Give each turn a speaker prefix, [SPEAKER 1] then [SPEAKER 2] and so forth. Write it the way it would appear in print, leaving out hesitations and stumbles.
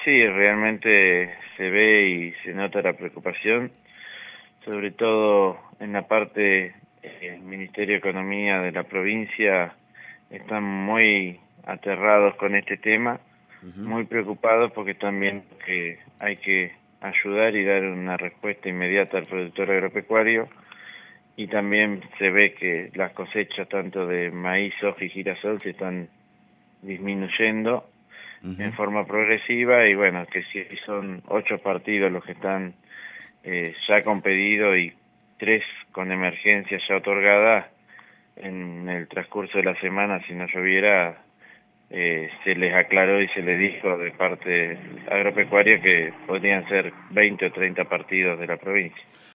[SPEAKER 1] sí, realmente se ve y se nota la preocupación, sobre todo en la parte del Ministerio de Economía de la provincia. Están muy aterrados con este tema,
[SPEAKER 2] Ujú.
[SPEAKER 1] muy preocupados porque también que hay que ayudar y dar una respuesta inmediata al productor agropecuario, y también se ve que las cosechas tanto de maíz, soja y girasol se están disminuyendo en
[SPEAKER 2] Ujú.
[SPEAKER 1] forma progresiva, y bueno, que si son 8 partidos los que están ya con pedido y 3 con emergencia ya otorgada. En el transcurso de la semana, si no lloviera, se les aclaró y se les dijo de parte agropecuaria que podrían ser 20 o 30 partidos de la provincia.